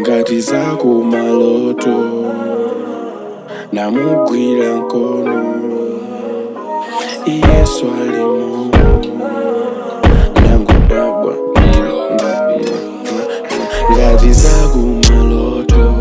ngati zako maloto namugwira mkono Yesu alimo nangodabwa ngati zako maloto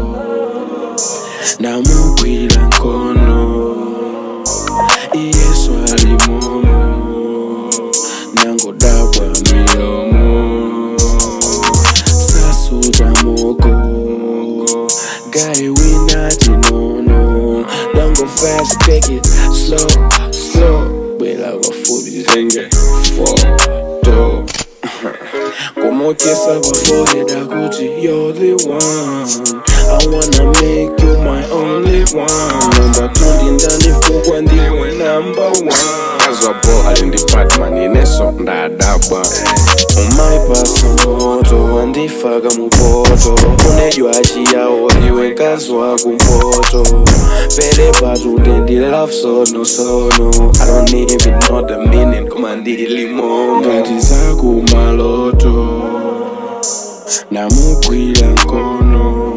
namugwira mkono Yesu alimo nangodabwa milomo sasuta moko guy we not no don't go fast, take it slow wait like a fool zenge photo como que essa forehead akuti you're the one I wanna make you my only one number 2 ndani fukwa ndiwe number 1 azwabo alindi Batman ineso ndadabwa umaipasa moto wandifaka mupoto unejwa chiyawo iwe kazwa kumpoto pele patude ndi love sono I don't even know the meaning kumandili momo ngati zako maloto namugwira mkono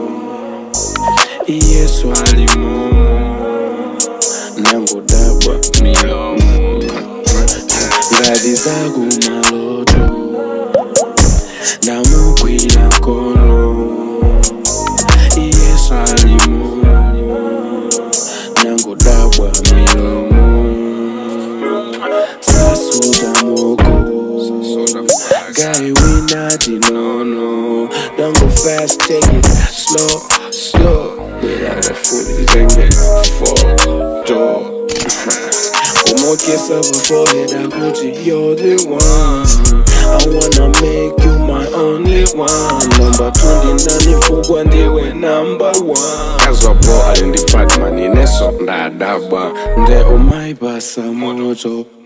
Yesu alimo nangodabwa milomo ngati zako maloto namugwira mkono Yesu alimo nangodabwa milomo sasuta moko guy we not no don't go fast, take it slow wait like a fool zenge photo como que essa forehead akuti you're the one I wanna make you my only one number 2 ndani fukwa ndiwe number 1 azwabo alindi Batman ineso ndadabwa nde umaipasa moto